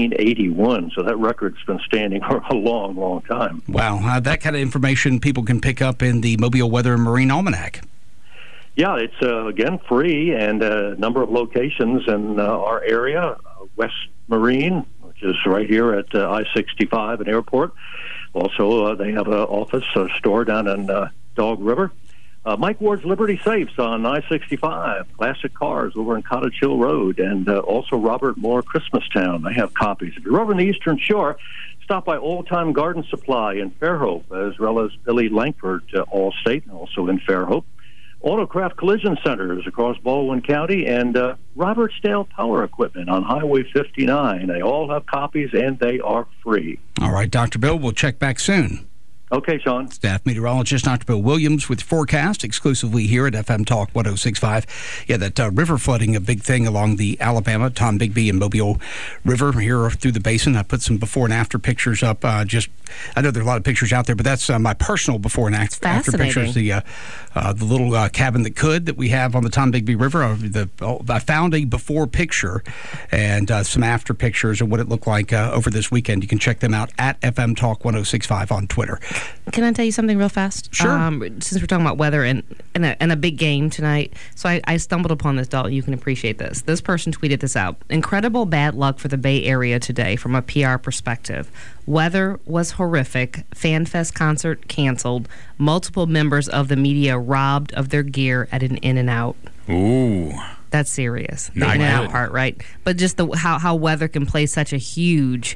1881. So that record's been standing for a long, long time. Wow, that kind of information people can pick up in the Mobile Weather Marine Almanac. Yeah, it's, again, free, and a number of locations in our area. West Marine, which is right here at I-65 and Airport. Also, they have an office, a store down in Dog River. Mike Ward's Liberty Safes on I-65, classic cars over in Cottage Hill Road, and also Robert Moore Christmastown. They have copies. If you're over in the Eastern Shore, stop by Old Time Garden Supply in Fairhope, as well as Billy Langford Allstate, also in Fairhope. Autocraft Collision Centers across Baldwin County, and Robert Stale Power Equipment on Highway 59. They all have copies, and they are free. All right, Dr. Bill, we'll check back soon. Okay, Sean. Staff meteorologist Dr. Bill Williams with forecast exclusively here at FM Talk 106.5. Yeah, that river flooding, a big thing along the Alabama, Tombigbee and Mobile River here through the basin. I put some before and after pictures up. I know there are a lot of pictures out there, but that's my personal before and after pictures. The little cabin that we have on the Tombigbee River. I found a before picture and some after pictures of what it looked like over this weekend. You can check them out at FM Talk 106.5 on Twitter. Can I tell you something real fast? Sure. Since we're talking about weather and a big game tonight, so I stumbled upon this, Dalton. You can appreciate this. This person tweeted this out. Incredible bad luck for the Bay Area today from a PR perspective. Weather was horrific. FanFest concert canceled. Multiple members of the media robbed of their gear at an In-N-Out. Ooh. That's serious. The Not In-N-Out good. part, right? But just how weather can play such a huge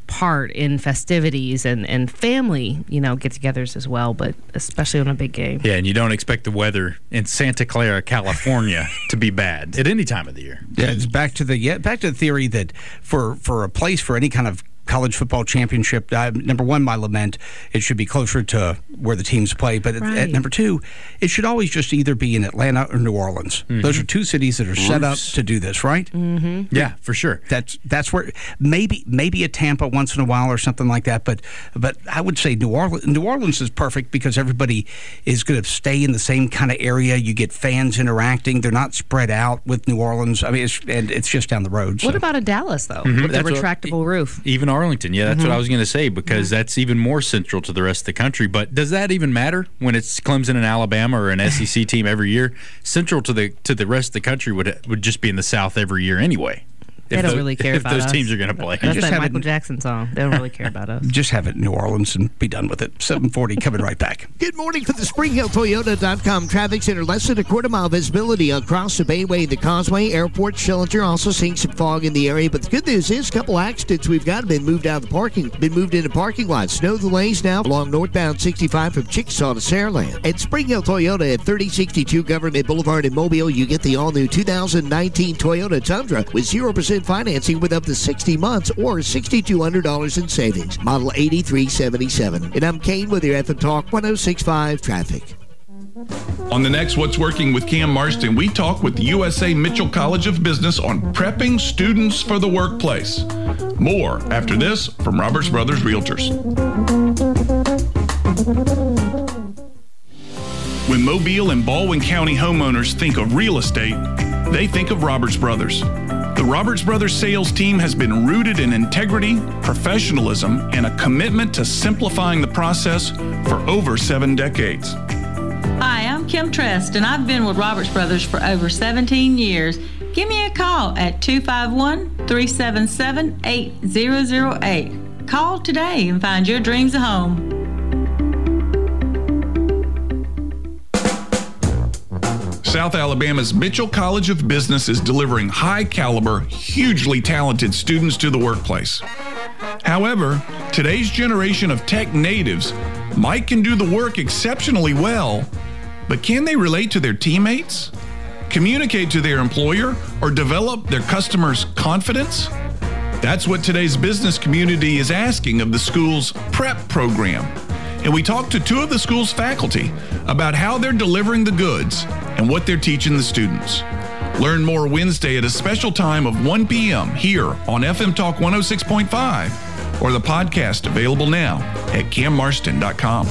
part in festivities and family, get-togethers as well, but especially on a big game. Yeah, and you don't expect the weather in Santa Clara, California to be bad at any time of the year. Yeah, it's back to the theory that for a place for any kind of college football championship, number one, my lament, it should be closer to where the teams play. But at number two, it should always just either be in Atlanta or New Orleans. Mm-hmm. Those are two cities that are set up to do this, right? Mm-hmm. Yeah, for sure. That's where maybe a Tampa once in a while or something like that. But I would say New Orleans is perfect because everybody is going to stay in the same kind of area. You get fans interacting. They're not spread out with New Orleans. I mean, it's just down the road. What about a Dallas though, with the retractable roof? Even Arlington, yeah, that's what I was going to say, because that's even more central to the rest of the country. But does that even matter when it's Clemson and Alabama or an SEC team every year? Central to the rest of the country would just be in the South every year anyway. They don't really care about us. If those teams are going to play. That's that Michael Jackson song. They don't really care about us. Just have it in New Orleans and be done with it. 740 coming right back. Good morning for the SpringHillToyota.com Traffic Center. Less than a quarter-mile visibility across the Bayway, the Causeway, Airport, Schillinger. Also seeing some fog in the area. But the good news is a couple accidents we've got been moved into parking lots. Snow delays now along northbound 65 from Chickasaw to Saraland. At Spring Hill Toyota at 3062 Government Boulevard in Mobile, you get the all-new 2019 Toyota Tundra with 0% financing with up to 60 months or $6,200 in savings. Model 8377. And I'm Kane with your FM Talk 106.5 Traffic. On the next What's Working with Cam Marston, we talk with the USA Mitchell College of Business on prepping students for the workplace. More after this from Roberts Brothers Realtors. When Mobile and Baldwin County homeowners think of real estate, they think of Roberts Brothers. The Roberts Brothers sales team has been rooted in integrity, professionalism, and a commitment to simplifying the process for over 7 decades. Hi, I'm Kim Trest, and I've been with Roberts Brothers for over 17 years. Give me a call at 251-377-8008. Call today and find your dreams a home. South Alabama's Mitchell College of Business is delivering high-caliber, hugely talented students to the workplace. However, today's generation of tech natives can do the work exceptionally well, but can they relate to their teammates, communicate to their employer, or develop their customers' confidence? That's what today's business community is asking of the school's prep program. And we talked to 2 of the school's faculty about how they're delivering the goods and what they're teaching the students. Learn more Wednesday at a special time of 1 p.m. here on FM Talk 106.5 or the podcast available now at cammarston.com.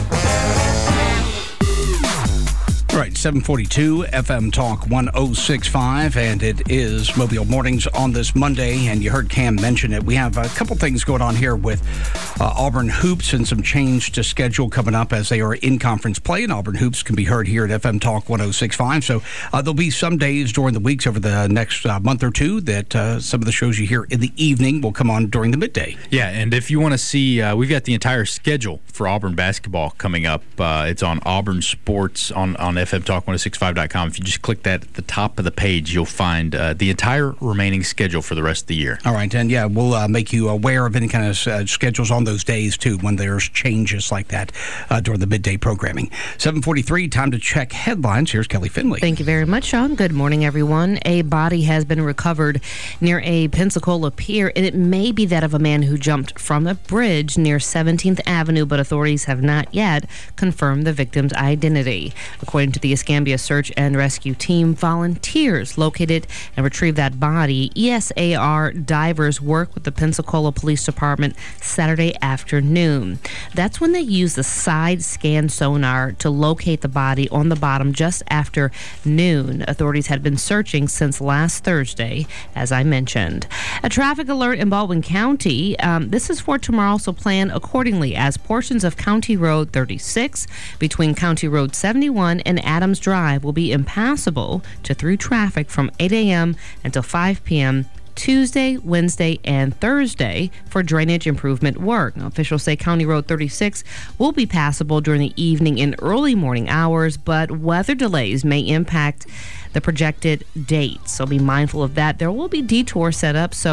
All right, 742 FM Talk 106.5, and it is Mobile Mornings on this Monday, and you heard Cam mention it. We have a couple things going on here with Auburn Hoops and some change to schedule coming up as they are in conference play, and Auburn Hoops can be heard here at FM Talk 106.5. So there'll be some days during the weeks over the next month or two that some of the shows you hear in the evening will come on during the midday. Yeah, and if you want to see, we've got the entire schedule for Auburn basketball coming up. It's on Auburn Sports on FMTalk1065.com. If you just click that at the top of the page, you'll find the entire remaining schedule for the rest of the year. All right, and yeah, we'll make you aware of any kind of schedules on those days, too, when there's changes like that during the midday programming. 7:43, time to check headlines. Here's Kelly Finley. Thank you very much, Sean. Good morning, everyone. A body has been recovered near a Pensacola pier, and it may be that of a man who jumped from a bridge near 17th Avenue, but authorities have not yet confirmed the victim's identity. According to the Escambia Search and Rescue Team, volunteers located and retrieved that body. ESAR divers worked with the Pensacola Police Department Saturday afternoon. That's when they used the side scan sonar to locate the body on the bottom just after noon. Authorities had been searching since last Thursday, as I mentioned. A traffic alert in Baldwin County. This is for tomorrow, so plan accordingly, as portions of County Road 36 between County Road 71 and Adams Drive will be impassable to through traffic from 8 a.m. until 5 p.m. Tuesday, Wednesday, and Thursday for drainage improvement work. Now, officials say County Road 36 will be passable during the evening and early morning hours, but weather delays may impact the projected dates. So be mindful of that. There will be detours set up, so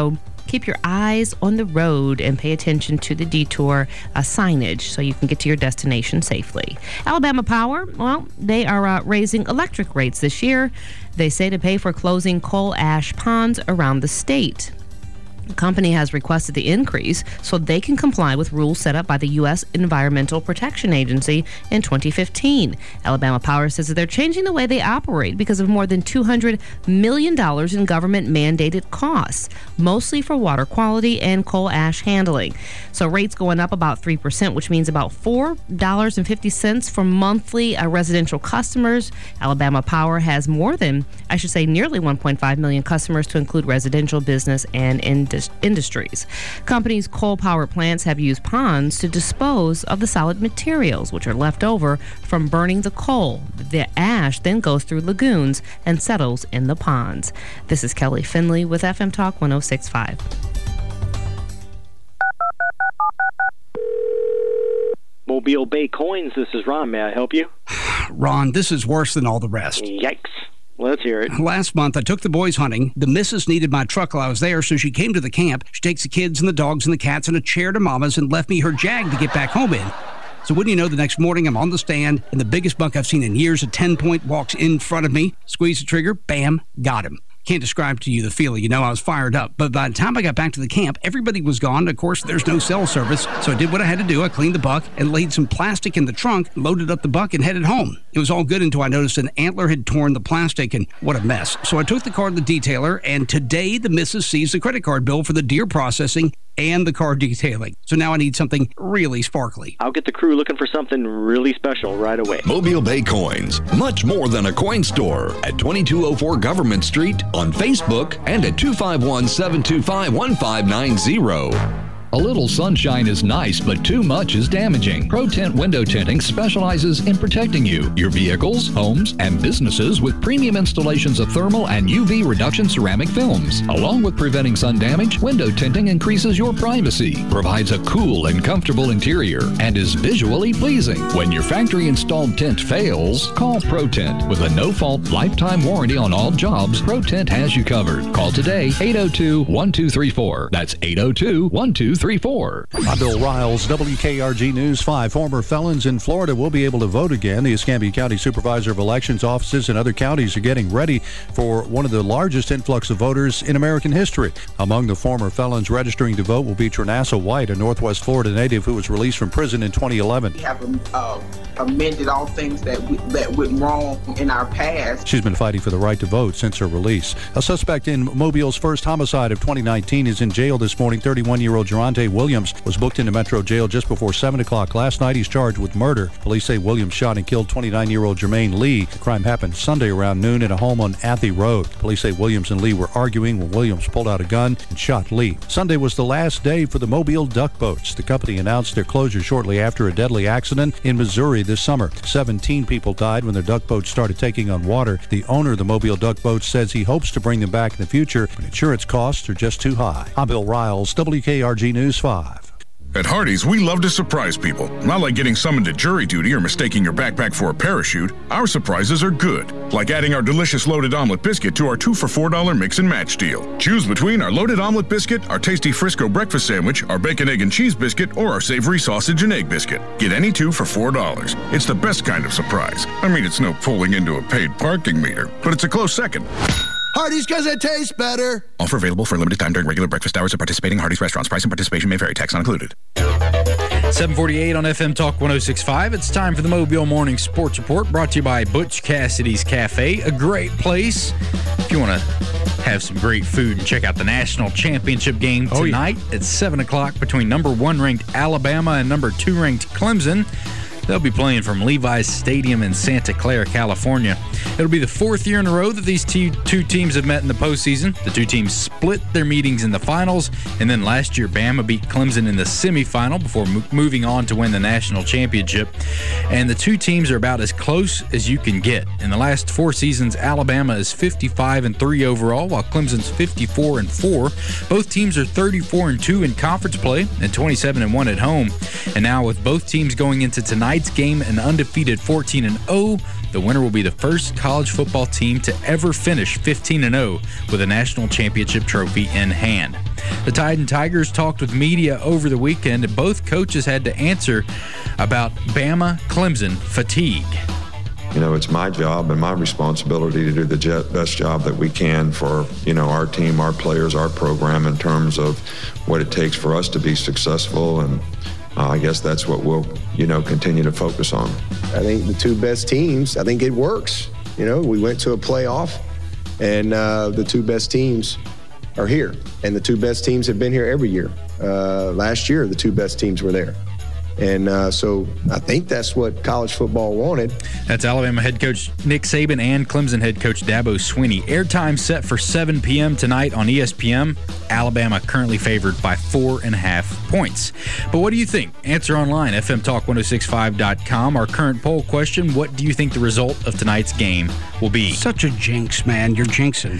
keep your eyes on the road and pay attention to the detour signage so you can get to your destination safely. Alabama Power, well, they are raising electric rates this year. They say to pay for closing coal ash ponds around the state. The company has requested the increase so they can comply with rules set up by the U.S. Environmental Protection Agency in 2015. Alabama Power says that they're changing the way they operate because of more than $200 million in government-mandated costs, mostly for water quality and coal ash handling. So rates going up about 3%, which means about $4.50 for monthly residential customers. Alabama Power has nearly 1.5 million customers to include residential, business, and industries. Company's coal power plants have used ponds to dispose of the solid materials which are left over from burning the coal. The ash then goes through lagoons and settles in the ponds. This is Kelly Finley with FM Talk 106.5. Mobile Bay Coins, this is Ron. May I help you? Ron, this is worse than all the rest. Yikes. Let's hear it. Last month, I took the boys hunting. The missus needed my truck while I was there, so she came to the camp. She takes the kids and the dogs and the cats in a chair to Mama's and left me her Jag to get back home in. So wouldn't you know, the next morning I'm on the stand, and the biggest buck I've seen in years, a 10-point, walks in front of me, squeeze the trigger, bam, got him. Can't describe to you the feeling. I was fired up. But by the time I got back to the camp, everybody was gone. Of course, there's no cell service. So I did what I had to do. I cleaned the buck and laid some plastic in the trunk, loaded up the buck, and headed home. It was all good until I noticed an antler had torn the plastic, and what a mess. So I took the car to the detailer, and today the missus sees the credit card bill for the deer processing and the car detailing. So now I need something really sparkly. I'll get the crew looking for something really special right away. Mobile Bay Coins, much more than a coin store, at 2204 Government Street, on Facebook, and at 251-725-1590. A little sunshine is nice, but too much is damaging. ProTint Window Tinting specializes in protecting you, your vehicles, homes, and businesses with premium installations of thermal and UV reduction ceramic films. Along with preventing sun damage, window tinting increases your privacy, provides a cool and comfortable interior, and is visually pleasing. When your factory-installed tint fails, call ProTint. With a no-fault lifetime warranty on all jobs, ProTint has you covered. Call today, 802-1234. That's 802-1234. I'm Bill Riles, WKRG News 5. Former felons in Florida will be able to vote again. The Escambia County Supervisor of Elections offices in other counties are getting ready for one of the largest influx of voters in American history. Among the former felons registering to vote will be Trinassa White, a Northwest Florida native who was released from prison in 2011. We have amended all things that went wrong in our past. She's been fighting for the right to vote since her release. A suspect in Mobile's first homicide of 2019 is in jail this morning. 31-year-old Geronte Williams was booked into Metro Jail just before 7 o'clock last night. He's charged with murder. Police say Williams shot and killed 29-year-old Jermaine Lee. The crime happened Sunday around noon at a home on Athey Road. Police say Williams and Lee were arguing when Williams pulled out a gun and shot Lee. Sunday was the last day for the Mobile duck boats. The company announced their closure shortly after a deadly accident in Missouri this summer. 17 people died when their duck boats started taking on water. The owner of the Mobile duck boats says he hopes to bring them back in the future, but insurance costs are just too high. I'm Bill Riles, WKRG News 5. At Hardee's, we love to surprise people. Not like getting summoned to jury duty or mistaking your backpack for a parachute. Our surprises are good, like adding our delicious loaded omelet biscuit to our 2 for $4 mix and match deal. Choose between our loaded omelet biscuit, our tasty Frisco breakfast sandwich, our bacon, egg, and cheese biscuit, or our savory sausage and egg biscuit. Get any 2 for $4. It's the best kind of surprise. I mean, it's no pulling into a paid parking meter, but it's a close second. Hardee's, because it tastes better. Offer available for a limited time during regular breakfast hours at participating Hardee's restaurants. Price and participation may vary. Tax not included. 748 on FM Talk 106.5. It's time for the Mobile Morning Sports Report, brought to you by Butch Cassidy's Cafe, a great place if you want to have some great food and check out the national championship game tonight at 7 o'clock between number 1 ranked Alabama and number 2 ranked Clemson. They'll be playing from Levi's Stadium in Santa Clara, California. It'll be the 4th year in a row that these two teams have met in the postseason. The two teams split their meetings in the finals, and then last year Bama beat Clemson in the semifinal before moving on to win the national championship. And the two teams are about as close as you can get. In the last 4 seasons, Alabama is 55-3 overall, while Clemson's 54-4. Both teams are 34-2 in conference play and 27-1 at home. And now with both teams going into tonight tonight's game an undefeated 14-0. The winner will be the first college football team to ever finish 15-0 with a national championship trophy in hand. The Tide and Tigers talked with media over the weekend, and both coaches had to answer about Bama-Clemson fatigue. You know, it's my job and my responsibility to do the best job that we can for, our team, our players, our program in terms of what it takes for us to be successful. And I guess that's what we'll, continue to focus on. I think the two best teams, I think it works. We went to a playoff, and the two best teams are here. And the two best teams have been here every year. Last year, the two best teams were there. And so I think that's what college football wanted. That's Alabama head coach Nick Saban and Clemson head coach Dabo Swinney. Airtime set for 7 p.m. tonight on ESPN. Alabama currently favored by 4.5 points. But what do you think? Answer online, fmtalk1065.com. Our current poll question, what do you think the result of tonight's game will be? Such a jinx, man. You're jinxing.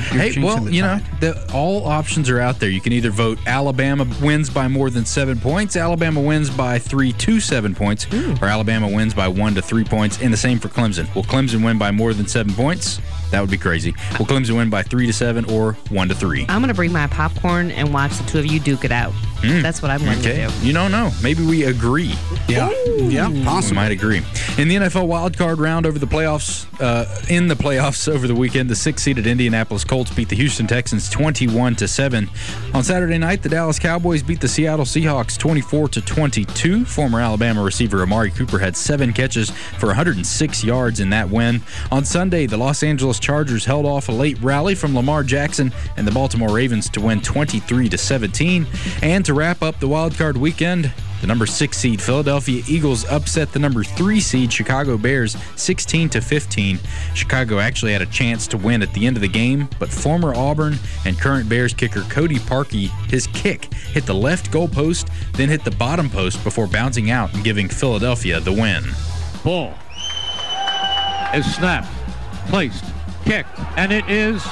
All options are out there. You can either vote Alabama wins by more than 7 points, Alabama wins by 3 to 7 points, or Alabama wins by 1 to 3 points, and the same for Clemson. Will Clemson win by more than 7 points? That would be crazy. Will Clemson win by 3 to 7 or 1 to 3? I'm going to bring my popcorn and watch the two of you duke it out. That's what I'm going to do. You don't know. Maybe we agree. Yeah. Yeah, possibly. We might agree. In the NFL wildcard round over the playoffs, over the weekend, the 6-seeded Indianapolis Colts beat the Houston Texans 21-7. On Saturday night, the Dallas Cowboys beat the Seattle Seahawks 24-22. Former Alabama receiver Amari Cooper had 7 catches for 106 yards in that win. On Sunday, the Los Angeles Chargers held off a late rally from Lamar Jackson and the Baltimore Ravens to win 23-17. And to wrap up the wildcard weekend, the number 6 seed Philadelphia Eagles upset the number 3 seed Chicago Bears 16-15. Chicago actually had a chance to win at the end of the game, but former Auburn and current Bears kicker Cody Parkey, his kick hit the left goal post, then hit the bottom post before bouncing out and giving Philadelphia the win. Ball is snapped, placed, kicked, and it is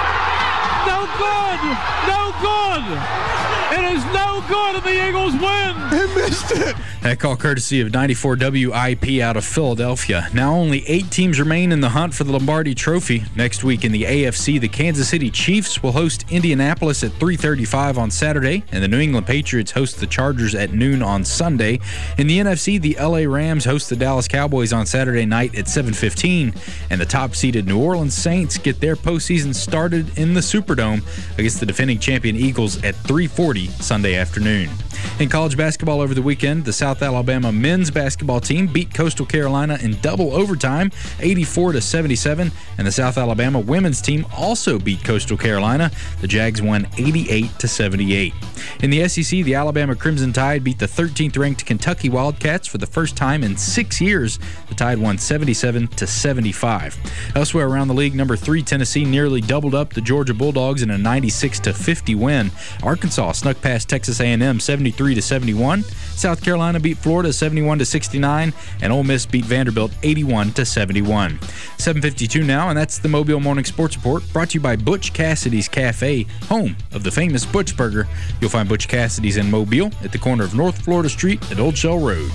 no good! No good! It is no good, and the Eagles win. He missed it. That call courtesy of 94 WIP out of Philadelphia. Now only 8 teams remain in the hunt for the Lombardi Trophy. Next week in the AFC, the Kansas City Chiefs will host Indianapolis at 3:35 on Saturday, and the New England Patriots host the Chargers at noon on Sunday. In the NFC, the LA Rams host the Dallas Cowboys on Saturday night at 7:15, and the top-seeded New Orleans Saints get their postseason started in the Superdome against the defending champion Eagles at 3:40 Sunday afternoon. In college basketball over the weekend, the South Alabama men's basketball team beat Coastal Carolina in double overtime, 84-77, and the South Alabama women's team also beat Coastal Carolina. The Jags won 88-78. In the SEC, the Alabama Crimson Tide beat the 13th-ranked Kentucky Wildcats for the first time in 6 years. The Tide won 77-75. Elsewhere around the league, number 3 Tennessee nearly doubled up the Georgia Bulldogs in a 96-50 win. Arkansas snuck past Texas A&M 73-71. South Carolina beat Florida 71-69, and Ole Miss beat Vanderbilt 81-71. 7:52 now, and that's the Mobile Morning Sports Report, brought to you by Butch Cassidy's Cafe, home of the famous Butch Burger. You'll find Butch Cassidy's in Mobile at the corner of North Florida Street at Old Shell Road.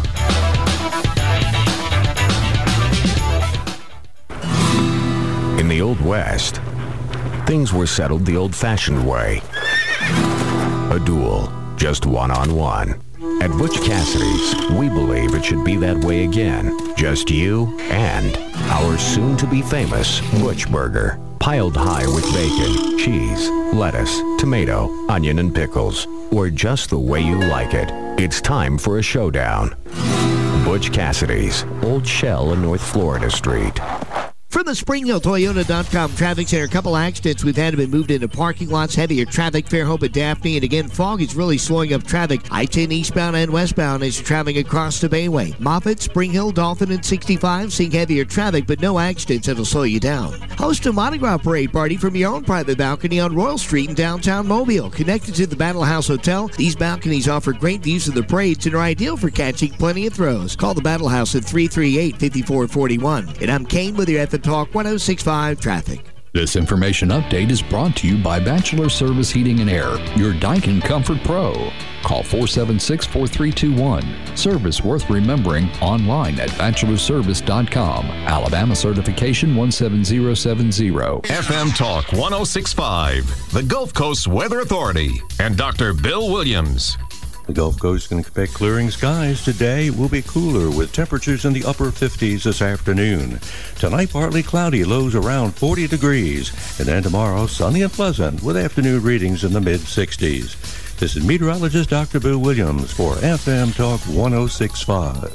In the Old West, things were settled the old-fashioned way. A duel, just one-on-one. At Butch Cassidy's, we believe it should be that way again. Just you and our soon-to-be famous Butch Burger. Piled high with bacon, cheese, lettuce, tomato, onion, and pickles. Or just the way you like it. It's time for a showdown. Butch Cassidy's, Old Shell on North Florida Street. From the SpringHillToyota.com traffic center, a couple accidents we've had have been moved into parking lots, heavier traffic, Fairhope and Daphne, and again, fog is really slowing up traffic. I-10 eastbound and westbound as you're traveling across the Bayway. Moffett, Spring Hill, Dolphin, and 65 seeing heavier traffic, but no accidents that'll slow you down. Host a Mardi Gras parade party from your own private balcony on Royal Street in downtown Mobile. Connected to the Battle House Hotel, these balconies offer great views of the parades and are ideal for catching plenty of throws. Call the Battle House at 338-5441. And I'm Kane with your FM Talk 106.5 Traffic. This information update is brought to you by Bachelor Service Heating and Air, your Daikin Comfort Pro. Call 476-4321. Service worth remembering online at bachelorservice.com. Alabama certification 17070. FM Talk 1065, the Gulf Coast Weather Authority, and Dr. Bill Williams. The Gulf Coast can expect clearing skies today. Will be cooler with temperatures in the upper 50s this afternoon. Tonight, partly cloudy, lows around 40 degrees. And then tomorrow, sunny and pleasant with afternoon readings in the mid-60s. This is meteorologist Dr. Bill Williams for FM Talk 1065.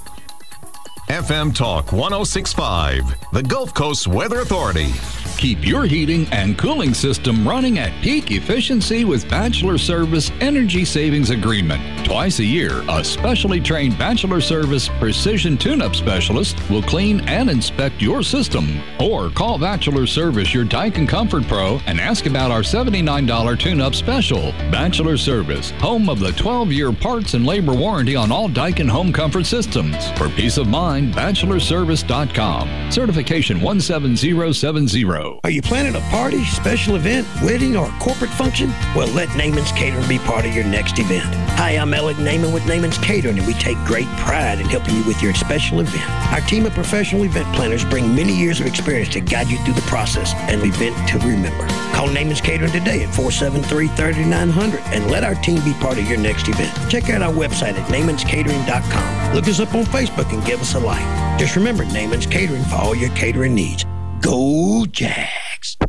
FM Talk 1065, the Gulf Coast Weather Authority. Keep your heating and cooling system running at peak efficiency with Bachelor Service Energy Savings Agreement. Twice a year, a specially trained Bachelor Service Precision Tune-Up Specialist will clean and inspect your system. Or call Bachelor Service, your Daikin Comfort Pro, and ask about our $79 tune-up special. Bachelor Service, home of the 12-year parts and labor warranty on all Daikin home comfort systems. For peace of mind, bachelorservice.com. Certification 17070. Are you planning a party, special event, wedding, or corporate function? Well, let Naaman's Catering be part of your next event. Hi, I'm Alec Naaman with Naaman's Catering, and we take great pride in helping you with your special event. Our team of professional event planners bring many years of experience to guide you through the process and event to remember. Call Naaman's Catering today at 473-3900 and let our team be part of your next event. Check out our website at naaman'scatering.com. Look us up on Facebook and give us a like. Just remember, Naaman's Catering for all your catering needs. Go Jags!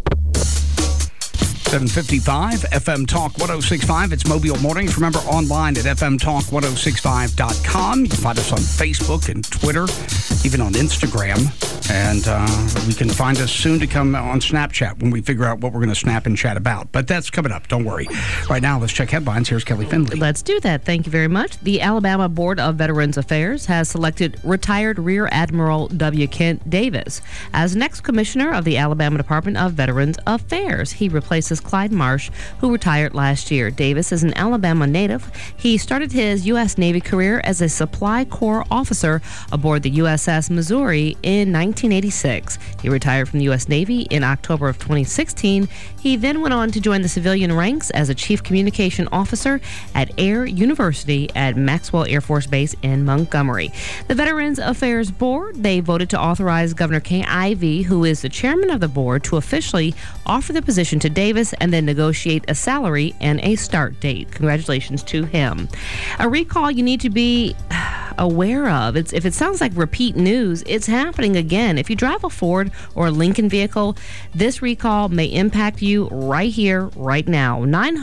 7:55, FM Talk 1065. It's Mobile Mornings. Remember, online at fmtalk1065.com. You can find us on Facebook and Twitter, even on Instagram. And we can find us soon to come on Snapchat when we figure out what we're going to snap and chat about. But that's coming up. Don't worry. Right now, let's check headlines. Here's Kelly Finley. Let's do that. Thank you very much. The Alabama Board of Veterans Affairs has selected retired Rear Admiral W. Kent Davis as next commissioner of the Alabama Department of Veterans Affairs. He replaces Clyde Marsh, who retired last year. Davis is an Alabama native. He started his U.S. Navy career as a Supply Corps officer aboard the USS Missouri in 1986. He retired from the U.S. Navy in October of 2016. He then went on to join the civilian ranks as a Chief Communication Officer at Air University at Maxwell Air Force Base in Montgomery. The Veterans Affairs Board, they voted to authorize Governor Kay Ivey, who is the chairman of the board, to officially offer the position to Davis and then negotiate a salary and a start date. Congratulations to him. A recall you need to be aware of. If it sounds like repeat news, it's happening again. If you drive a Ford or a Lincoln vehicle, this recall may impact you right here, right now.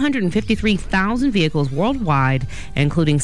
953,000 vehicles worldwide, including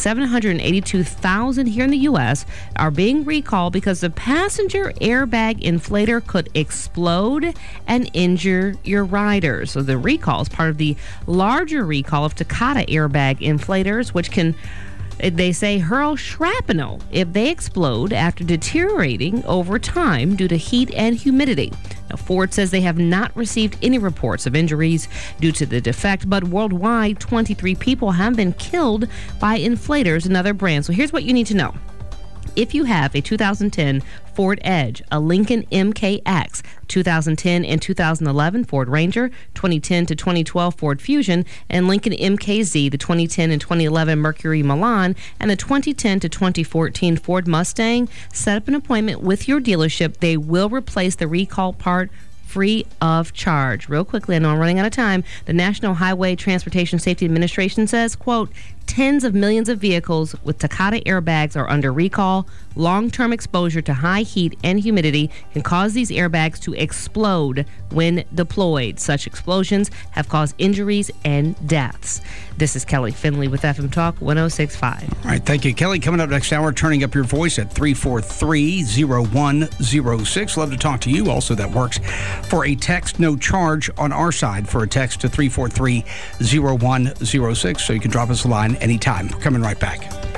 782,000 here in the U.S., are being recalled because the passenger airbag inflator could explode and injure your riders. So the recall is part of the larger recall of Takata airbag inflators, which can, they say, hurl shrapnel if they explode after deteriorating over time due to heat and humidity. Now, Ford says they have not received any reports of injuries due to the defect, but worldwide, 23 people have been killed by inflators and other brands. So here's what you need to know. If you have a 2010 Ford Edge, a Lincoln MKX, 2010 and 2011 Ford Ranger, 2010 to 2012 Ford Fusion, and Lincoln MKZ, the 2010 and 2011 Mercury Milan, and the 2010 to 2014 Ford Mustang, set up an appointment with your dealership. They will replace the recall part free of charge. Real quickly, I know I'm running out of time. The National Highway Transportation Safety Administration says, quote, tens of millions of vehicles with Takata airbags are under recall. Long-term exposure to high heat and humidity can cause these airbags to explode when deployed. Such explosions have caused injuries and deaths. This is Kelly Finley with FM Talk 1065. All right, thank you, Kelly. Coming up next hour, turning up your voice at 343-0106. Love to talk to you. Also, that works for a text, no charge on our side for a text to 343-0106. So you can drop us a line anytime. We're coming right back.